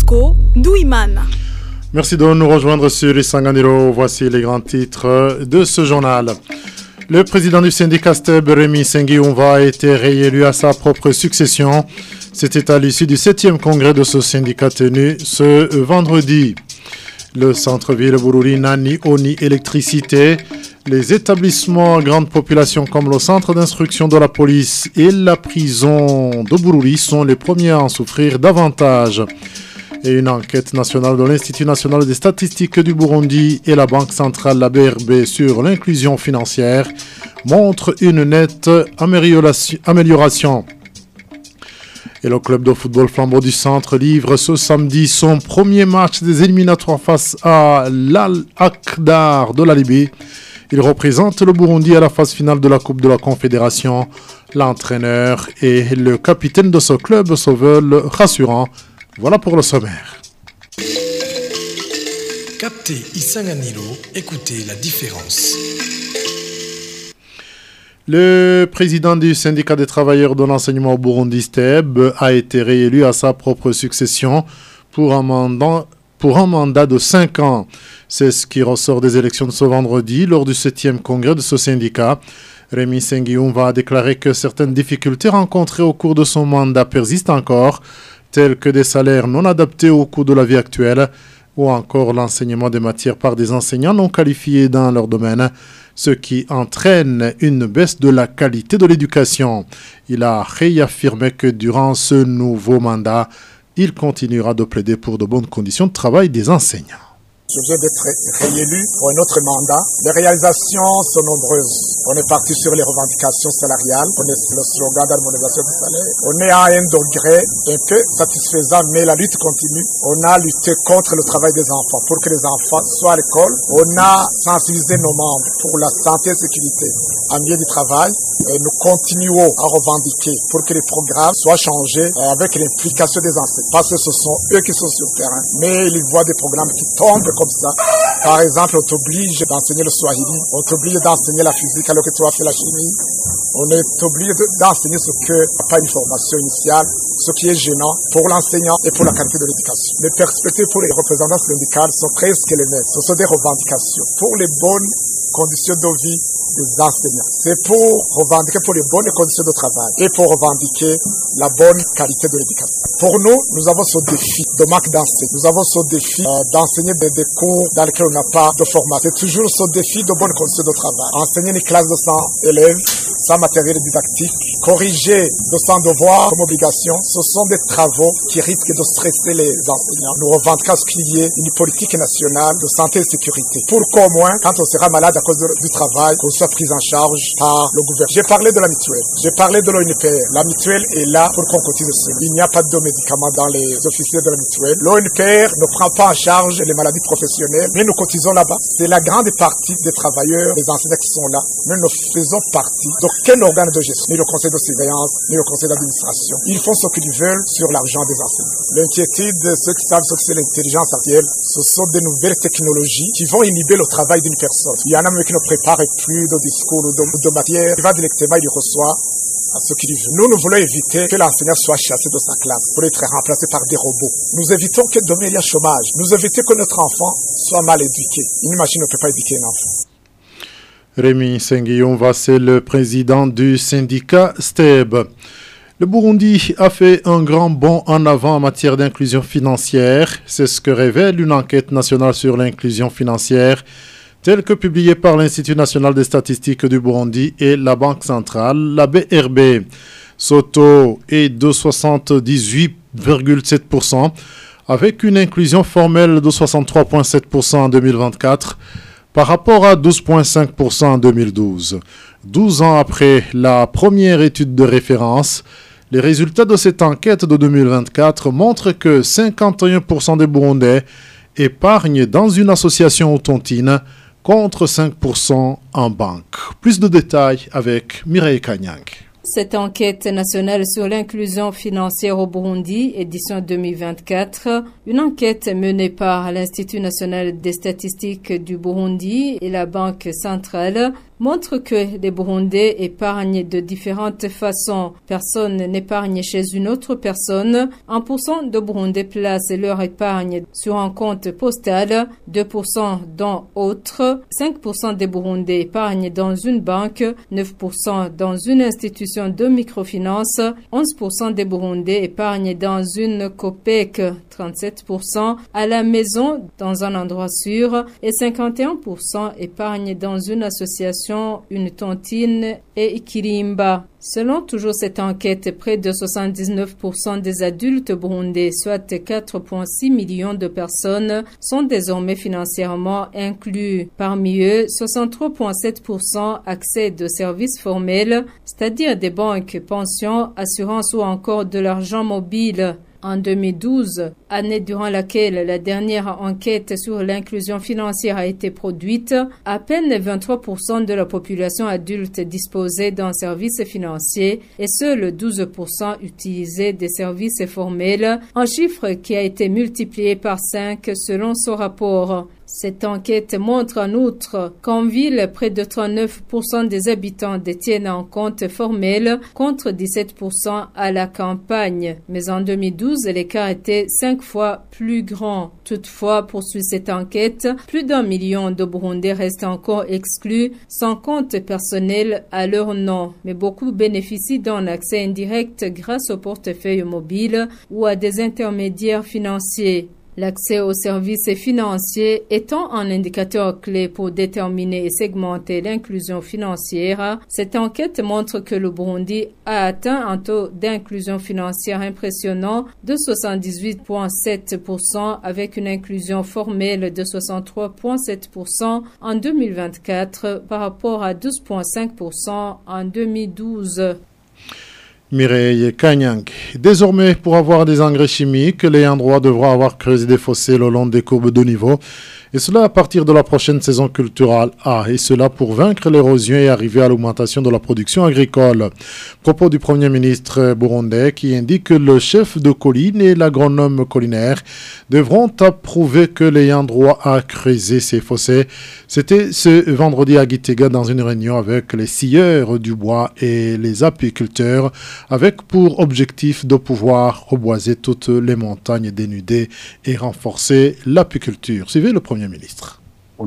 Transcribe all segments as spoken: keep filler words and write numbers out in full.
Bosco Douimana. Merci de nous rejoindre sur Isanganiro. Voici les grands titres de ce journal. Le président du syndicat STEB, Rémi Sengiumva, a été réélu à sa propre succession. C'était à l'issue du septième congrès de ce syndicat tenu ce vendredi. Le centre-ville Bururi n'a ni eau ni électricité. Les établissements à grande population comme le centre d'instruction de la police et la prison de Bururi sont les premiers à en souffrir davantage. Et une enquête nationale de l'Institut national des statistiques du Burundi et la Banque centrale, la B R B, sur l'inclusion financière montre une nette amélioration. Et le club de football Flambeau du Centre livre ce samedi son premier match des éliminatoires face à l'Al-Akdar de la Libye. Il représente le Burundi à la phase finale de la Coupe de la Confédération. L'entraîneur et le capitaine de ce club se veulent rassurants. Voilà pour le sommaire. Captez Isanganiro, écoutez la différence. Le président du syndicat des travailleurs de l'enseignement au Burundi, STEB, a été réélu à sa propre succession pour un mandat, pour un mandat de cinq ans. C'est ce qui ressort des élections de ce vendredi lors du septième congrès de ce syndicat. Rémi Sengiumva a déclaré que certaines difficultés rencontrées au cours de son mandat persistent encore, tels que des salaires non adaptés au coût de la vie actuelle ou encore l'enseignement des matières par des enseignants non qualifiés dans leur domaine, ce qui entraîne une baisse de la qualité de l'éducation. Il a réaffirmé que durant ce nouveau mandat, il continuera de plaider pour de bonnes conditions de travail des enseignants. Je viens d'être réélu pour un autre mandat. Les réalisations sont nombreuses. On est parti sur les revendications salariales. On est le slogan d'harmonisation du salaire. On est à un degré un peu satisfaisant, mais la lutte continue. On a lutté contre le travail des enfants pour que les enfants soient à l'école. On a sensibilisé nos membres pour la santé et la sécurité en milieu du travail. Et nous continuons à revendiquer pour que les programmes soient changés avec l'implication des enseignants. Parce que ce sont eux qui sont sur le terrain. Mais ils voient des programmes qui tombent comme ça. Par exemple, on t'oblige d'enseigner le swahili, on t'oblige d'enseigner la physique alors que tu as fait la chimie, on est obligé d'enseigner ce que n'a pas une formation initiale, ce qui est gênant pour l'enseignant et pour la qualité de l'éducation. Les perspectives pour les représentants syndicales sont très élémentaires. Ce sont des revendications pour les bonnes conditions de vie des enseignants. C'est pour revendiquer pour les bonnes conditions de travail et pour revendiquer la bonne qualité de l'éducation. Pour nous, nous avons ce défi de manque d'enseignants. Nous avons ce défi euh, d'enseigner des, des cours dans lesquels on n'a pas de formation. C'est toujours ce défi de bonnes conditions de travail. Enseigner une classe de cent élèves sans matériel didactique, corriger de cent devoirs comme obligation, ce sont des travaux qui risquent de stresser les enseignants. Nous revendiquons à ce qu'il y ait une politique nationale de santé et sécurité pour qu'au moins, quand on sera malade à cause de, du travail, qu'on soit pris en charge par le gouvernement. J'ai parlé de la mutuelle, j'ai parlé de l'O N P R. La mutuelle est là pour qu'on continue de se. Il n'y a pas de médicaments dans les officiers de la mutuelle. L'O N P R ne prend pas en charge les maladies professionnelles, mais nous cotisons là-bas. C'est la grande partie des travailleurs, des enseignants qui sont là, mais nous faisons partie d'aucun organe de gestion, ni le conseil de surveillance, ni le conseil d'administration. Ils font ce qu'ils veulent sur l'argent des enseignants. L'inquiétude, ceux qui savent ce que c'est l'intelligence artificielle, ce sont des nouvelles technologies qui vont inhiber le travail d'une personne. Il y en a même qui ne préparent plus de discours ou de, de matière. Il va directement, il reçoit à ce qu'il veut. Nous, nous voulons éviter que l'enseignant soit chassé de sa classe pour être remplacé par des robots. Nous évitons que demain il y a chômage. Nous évitons que notre enfant soit mal éduqué. Une machine ne peut pas éduquer un enfant. Rémi Sengiumva, c'est le président du syndicat STEB. Le Burundi a fait un grand bond en avant en matière d'inclusion financière. C'est ce que révèle une enquête nationale sur l'inclusion financière, telle que publiée par l'Institut national des statistiques du Burundi et la Banque centrale, la B R B. Ce taux est de soixante-dix-huit virgule sept pour cent, avec une inclusion formelle de soixante-trois virgule sept pour cent en deux mille vingt-quatre, par rapport à douze virgule cinq pour cent en deux mille douze. douze ans après la première étude de référence, les résultats de cette enquête de deux mille vingt-quatre montrent que cinquante et un pour cent des Burundais épargnent dans une association ou tontine contre cinq pour cent en banque. Plus de détails avec Mireille Kanyang. Cette enquête nationale sur l'inclusion financière au Burundi, édition deux mille vingt-quatre, une enquête menée par l'Institut national des statistiques du Burundi et la Banque centrale, montre que les Burundais épargnent de différentes façons. Personne n'épargne chez une autre personne. un pour cent de Burundais placent leur épargne sur un compte postal, deux pour cent dans autre, cinq pour cent des Burundais épargnent dans une banque, neuf pour cent dans une institution de microfinance, onze pour cent des Burundais épargnent dans une COPEC, trente-sept pour cent à la maison dans un endroit sûr et cinquante et un pour cent épargnent dans une association, une tontine et Kirimba. Selon toujours cette enquête, près de soixante-dix-neuf pour cent des adultes burundais, soit quatre virgule six millions de personnes, sont désormais financièrement inclus. Parmi eux, soixante-trois virgule sept pour cent accèdent aux services formels, c'est-à-dire des banques, pensions, assurances ou encore de l'argent mobile. En deux mille douze, année durant laquelle la dernière enquête sur l'inclusion financière a été produite, à peine vingt-trois pour cent de la population adulte disposait d'un service financier et seuls douze pour cent utilisaient des services formels, un chiffre qui a été multiplié par cinq selon ce rapport. Cette enquête montre en outre qu'en ville, près de trente-neuf pour cent des habitants détiennent un compte formel contre dix-sept pour cent à la campagne. Mais en deux mille douze, l'écart était cinq fois plus grand. Toutefois, poursuit cette enquête, plus d'un million de Burundais restent encore exclus sans compte personnel à leur nom. Mais beaucoup bénéficient d'un accès indirect grâce au portefeuille mobile ou à des intermédiaires financiers. L'accès aux services financiers étant un indicateur clé pour déterminer et segmenter l'inclusion financière, cette enquête montre que le Burundi a atteint un taux d'inclusion financière impressionnant de soixante-dix-huit virgule sept pour cent avec une inclusion formelle de soixante-trois virgule sept pour cent en deux mille vingt-quatre par rapport à douze virgule cinq pour cent en deux mille douze. Mireille Kanyang. Désormais, pour avoir des engrais chimiques, l'ayant droit devra avoir creusé des fossés le long des courbes de niveau, et cela à partir de la prochaine saison culturelle A, et cela pour vaincre l'érosion et arriver à l'augmentation de la production agricole. Propos du Premier ministre burundais qui indique que le chef de colline et l'agronome collinaire devront approuver que l'ayant droit a creusé ces fossés. C'était ce vendredi à Gitega dans une réunion avec les scieurs du bois et les apiculteurs, avec pour objectif de pouvoir reboiser toutes les montagnes dénudées et renforcer l'apiculture. Suivez le Premier ministre.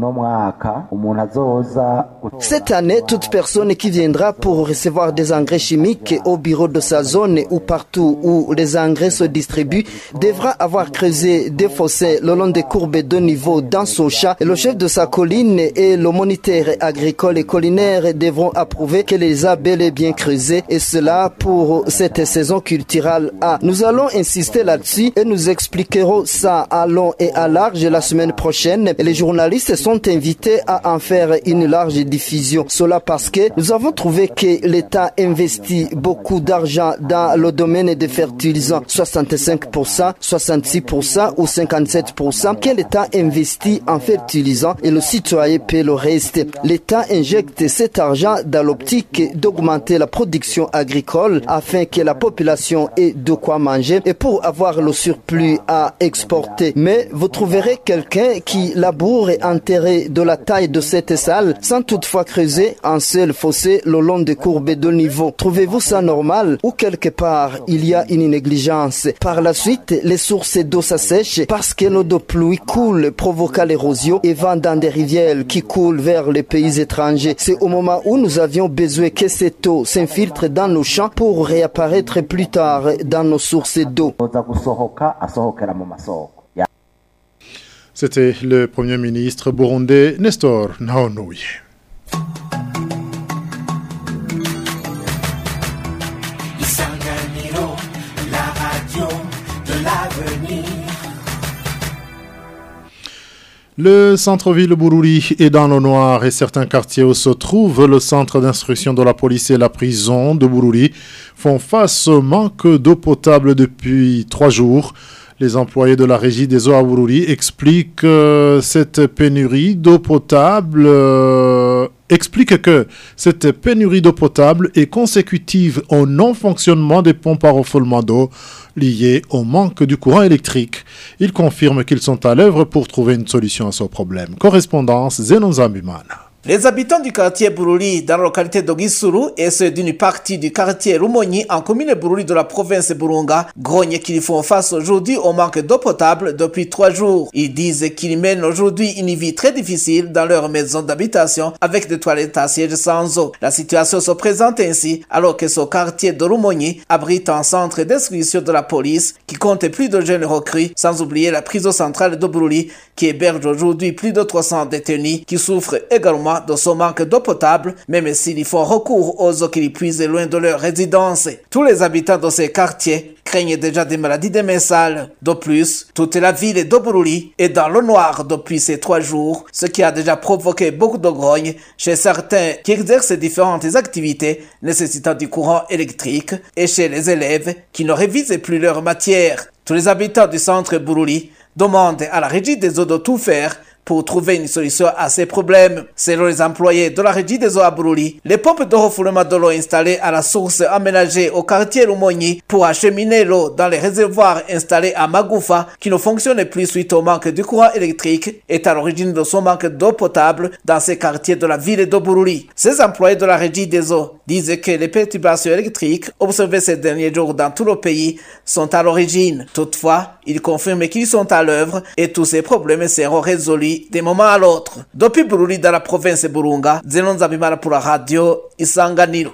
Cette année, toute personne qui viendra pour recevoir des engrais chimiques au bureau de sa zone ou partout où les engrais se distribuent devra avoir creusé des fossés le long des courbes de niveau dans son champ. Et le chef de sa colline et le moniteur agricole et collinaire devront approuver que les a bel et bien creusés, et cela pour cette saison culturelle A. Nous allons insister là-dessus et nous expliquerons ça à long et à large la semaine prochaine. Et les journalistes sont invités à en faire une large diffusion. Cela parce que nous avons trouvé que l'État investit beaucoup d'argent dans le domaine des fertilisants, soixante-cinq pour cent, soixante-six pour cent ou cinquante-sept pour cent que l'État investit en fertilisants et le citoyen paie le reste. L'État injecte cet argent dans l'optique d'augmenter la production agricole afin que la population ait de quoi manger et pour avoir le surplus à exporter. Mais vous trouverez quelqu'un qui laboure et enterre de la taille de cette salle sans toutefois creuser un seul fossé le long des courbes de niveau. Trouvez-vous ça normal ou quelque part il y a une négligence? Par la suite, les sources d'eau s'assèchent parce que l'eau de pluie coule, provoquant l'érosion et va dans des rivières qui coulent vers les pays étrangers. C'est au moment où nous avions besoin que cette eau s'infiltre dans nos champs pour réapparaître plus tard dans nos sources d'eau. C'était le Premier ministre burundais Nestor Naonouye. Le centre-ville Bururi est dans le noir et certains quartiers où se trouve le centre d'instruction de la police et la prison de Bururi font face au manque d'eau potable depuis trois jours. Les employés de la régie des eaux à Bururi expliquent euh, cette pénurie d'eau potable euh, expliquent que cette pénurie d'eau potable est consécutive au non-fonctionnement des pompes à refoulement d'eau liées au manque du courant électrique. Ils confirment qu'ils sont à l'œuvre pour trouver une solution à ce problème. Correspondance Zenon Zambimana. Les habitants du quartier Bururi dans la localité d'Ogisuru et ceux d'une partie du quartier Rumonyi en commune Bururi de la province Burunga grognent qu'ils font face aujourd'hui au manque d'eau potable depuis trois jours. Ils disent qu'ils mènent aujourd'hui une vie très difficile dans leur maison d'habitation avec des toilettes à siège sans eau. La situation se présente ainsi alors que ce quartier de Rumonyi abrite un centre d'instruction de la police qui compte plus de jeunes recrues, sans oublier la prison centrale de Bururi qui héberge aujourd'hui plus de trois cents détenus qui souffrent également de ce manque d'eau potable, même s'ils font recours aux eaux qu'ils puisent loin de leur résidence. Tous les habitants de ces quartiers craignent déjà des maladies des mains sales. De plus, toute la ville de Bururi est dans le noir depuis ces trois jours, ce qui a déjà provoqué beaucoup de grogne chez certains qui exercent différentes activités nécessitant du courant électrique et chez les élèves qui ne révisent plus leur matière. Tous les habitants du centre Bururi demandent à la régie des eaux de tout faire pour trouver une solution à ces problèmes. Selon les employés de la régie des eaux à Bururi, les pompes de refoulement de l'eau installées à la source aménagée au quartier Rumonyi pour acheminer l'eau dans les réservoirs installés à Magoufa, qui ne fonctionnent plus suite au manque de courant électrique, est à l'origine de son manque d'eau potable dans ces quartiers de la ville de Bururi. Ces employés de la régie des eaux disent que les perturbations électriques observées ces derniers jours dans tout le pays sont à l'origine. Toutefois, ils confirment qu'ils sont à l'œuvre et tous ces problèmes seront résolus d'un moment à l'autre. Depuis Bururi dans la province Burunga, Zenon Zabimara pour la radio Isanganiro.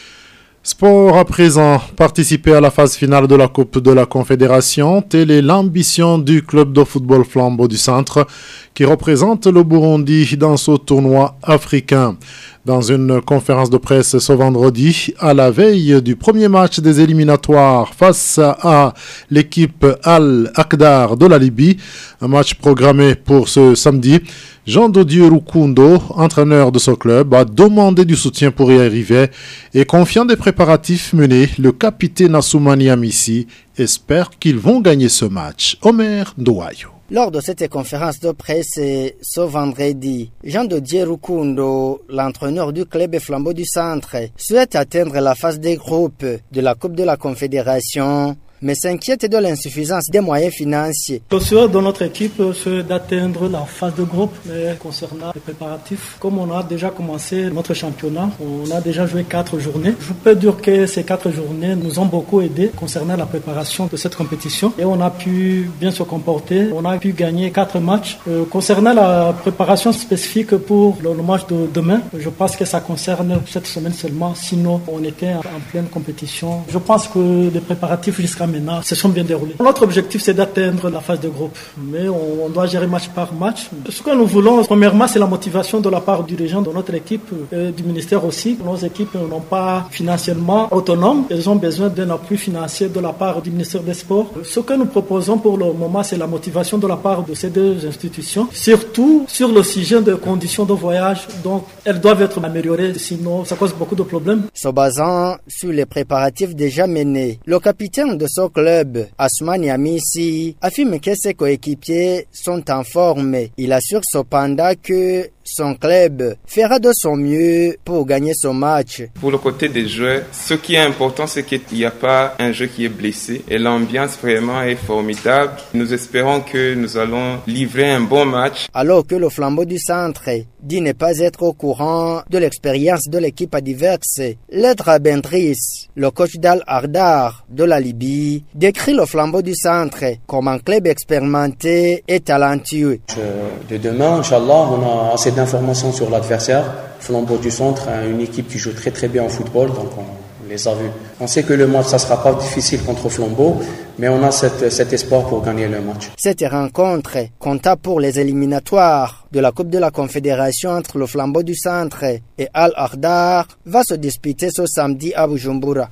Sport à présent, participer à la phase finale de la Coupe de la Confédération, telle est l'ambition du club de football Flambeau du Centre qui représente le Burundi dans ce tournoi africain. Dans une conférence de presse ce vendredi, à la veille du premier match des éliminatoires face à l'équipe Al-Akdar de la Libye, un match programmé pour ce samedi, Jean Dodier Rukundo, entraîneur de ce club, a demandé du soutien pour y arriver et confiant des préparatifs menés, le capitaine Assoumani Amissi espère qu'ils vont gagner ce match. Omer Ndouayo. Lors de cette conférence de presse ce vendredi, Jean Dodier Rukundo, l'entraîneur du club Flambeau du Centre, souhaite atteindre la phase des groupes de la Coupe de la Confédération, mais s'inquiète de l'insuffisance des moyens financiers. Le souhait de notre équipe, c'est d'atteindre la phase de groupe, mais concernant les préparatifs, comme on a déjà commencé notre championnat, on a déjà joué quatre journées. Je peux dire que ces quatre journées nous ont beaucoup aidé concernant la préparation de cette compétition et on a pu bien se comporter, on a pu gagner quatre matchs. Euh, concernant la préparation spécifique pour le, le match de demain, je pense que ça concerne cette semaine seulement, sinon on était en, en pleine compétition. Je pense que les préparatifs jusqu'à maintenant se sont bien déroulés. Notre objectif, c'est d'atteindre la phase de groupe, mais on, on doit gérer match par match. Ce que nous voulons, premièrement, c'est la motivation de la part du dirigeant de notre équipe et du ministère aussi. Nos équipes n'ont pas financièrement autonomes, elles ont besoin d'un appui financier de la part du ministère des Sports. Ce que nous proposons pour le moment, c'est la motivation de la part de ces deux institutions, surtout sur le sujet des conditions de voyage. Donc, elles doivent être améliorées, sinon ça cause beaucoup de problèmes. Se basant sur les préparatifs déjà menés, le capitaine de ce club, Assoumani Amissi, affirme que ses coéquipiers sont en forme. Il assure cependant que son club fera de son mieux pour gagner ce match. Pour le côté des joueurs, ce qui est important, c'est qu'il n'y a pas un jeu qui est blessé et l'ambiance vraiment est formidable. Nous espérons que nous allons livrer un bon match. Alors que le Flambeau du Centre dit ne pas être au courant de l'expérience de l'équipe adverse, Ledra Bendris, le coach d'Al-Akdar de la Libye, décrit le Flambeau du Centre comme un club expérimenté et talentueux. De demain, Inch'Allah, on a assez d'informations sur l'adversaire. Flambeau du Centre, une équipe qui joue très très bien au football, donc on les a vus. On sait que le match, ça sera pas difficile contre Flambeau, mais on a cette, cet espoir pour gagner le match. Cette rencontre compta pour les éliminatoires de la Coupe de la Confédération entre le Flambeau du Centre et Al-Akdar va se disputer ce samedi à Bujumbura.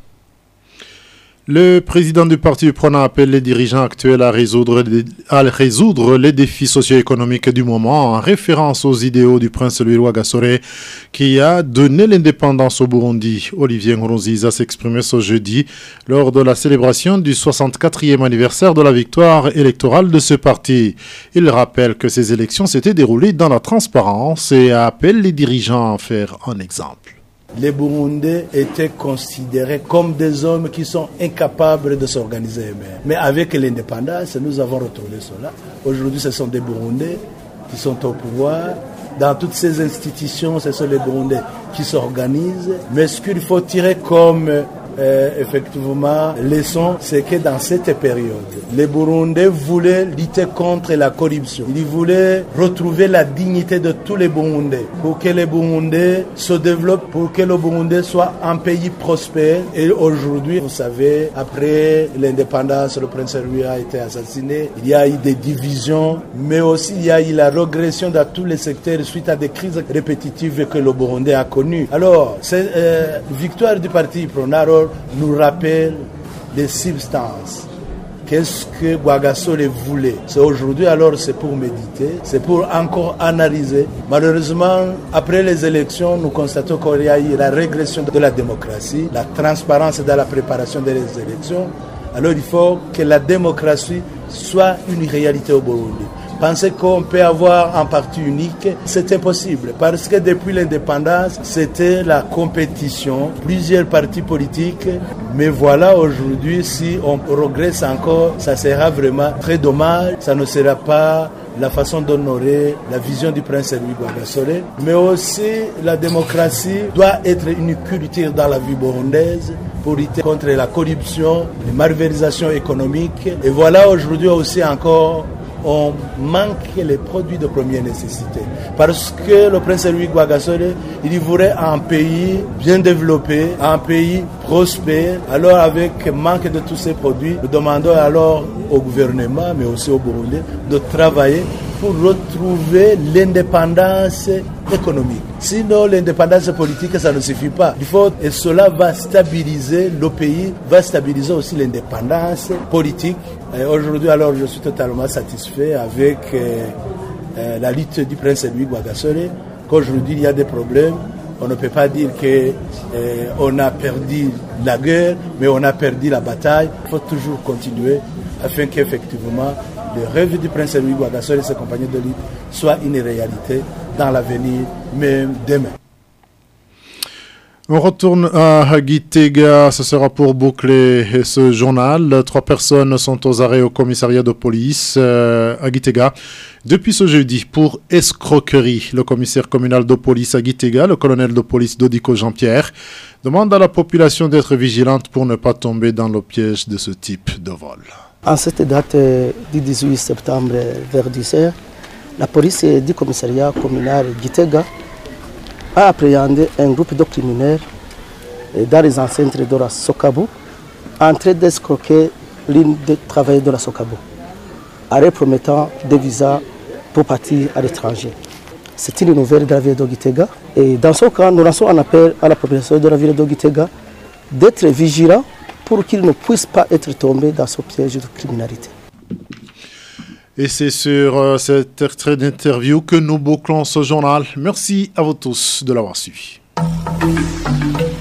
Le président du parti prenant appelle les dirigeants actuels à résoudre, à résoudre les défis socio-économiques du moment en référence aux idéaux du prince Louis Rwagasore qui a donné l'indépendance au Burundi. Olivier Nkurunziza s'exprimait ce jeudi lors de la célébration du soixante-quatrième anniversaire de la victoire électorale de ce parti. Il rappelle que ces élections s'étaient déroulées dans la transparence et appelle les dirigeants à en faire un exemple. Les Burundais étaient considérés comme des hommes qui sont incapables de s'organiser eux-mêmes. Mais avec l'indépendance, nous avons retrouvé cela. Aujourd'hui, ce sont des Burundais qui sont au pouvoir dans toutes ces institutions, ce sont les Burundais qui s'organisent. Mais ce qu'il faut tirer comme Euh, effectivement, leçon, c'est que dans cette période, les Burundais voulaient lutter contre la corruption. Ils voulaient retrouver la dignité de tous les Burundais pour que les Burundais se développent, pour que le Burundi soit un pays prospère. Et aujourd'hui, vous savez, après l'indépendance, le prince Louis a été assassiné. Il y a eu des divisions, mais aussi il y a eu la régression dans tous les secteurs suite à des crises répétitives que le Burundi a connues. Alors, cette euh, victoire du parti Pronaro nous rappelle les substances. Qu'est-ce que Rwagasore voulait? C'est aujourd'hui, alors c'est pour méditer, c'est pour encore analyser. Malheureusement, après les élections, nous constatons qu'il y a eu la régression de la démocratie, la transparence dans la préparation des élections. Alors il faut que la démocratie soit une réalité au Burundi. Penser qu'on peut avoir un parti unique, c'est impossible parce que depuis l'indépendance, c'était la compétition, plusieurs partis politiques. Mais voilà, aujourd'hui, si on progresse encore, ça sera vraiment très dommage. Ça ne sera pas la façon d'honorer la vision du prince Louis Rwagasore. Mais aussi, la démocratie doit être une culture dans la vie burundaise pour lutter contre la corruption, les malversations économiques. Et voilà, aujourd'hui aussi encore, on manque les produits de première nécessité. Parce que le prince Louis Rwagasore, il voulait un pays bien développé, un pays prospère. Alors avec manque de tous ces produits, nous demandons alors au gouvernement, mais aussi au Burundi, de travailler pour retrouver l'indépendance économique. Sinon, l'indépendance politique, ça ne suffit pas. Il faut, et cela va stabiliser le pays, va stabiliser aussi l'indépendance politique. Et aujourd'hui, alors, je suis totalement satisfait avec euh, euh, la lutte du prince Louis Rwagasore. Qu'aujourd'hui, il y a des problèmes. On ne peut pas dire qu'on euh, a perdu la guerre, mais on a perdu la bataille. Il faut toujours continuer afin qu'effectivement, le rêve du prince Louis Rwagasore et ses compagnons de lutte soit une réalité dans l'avenir, même demain. On retourne à Gitega, ce sera pour boucler ce journal. Trois personnes sont aux arrêts au commissariat de police euh, à Gitega depuis ce jeudi pour escroquerie. Le commissaire communal de police à Gitega, le colonel de police Dodiko Jean-Pierre, demande à la population d'être vigilante pour ne pas tomber dans le piège de ce type de vol. En cette date du dix-huit septembre vers dix heures, la police du commissariat communal Gitega a appréhendé un groupe de criminels dans les enceintes de la Sokabu en train d'escroquer l'une des travailleurs de la Sokabu, en leur promettant des visas pour partir à l'étranger. C'est une nouvelle de la ville de Gitega. Et dans ce cas, nous lançons un appel à la population de la ville de Gitega d'être vigilants pour qu'ils ne puissent pas être tombés dans ce piège de criminalité. Et c'est sur euh, cet extrait d'interview que nous bouclons ce journal. Merci à vous tous de l'avoir suivi.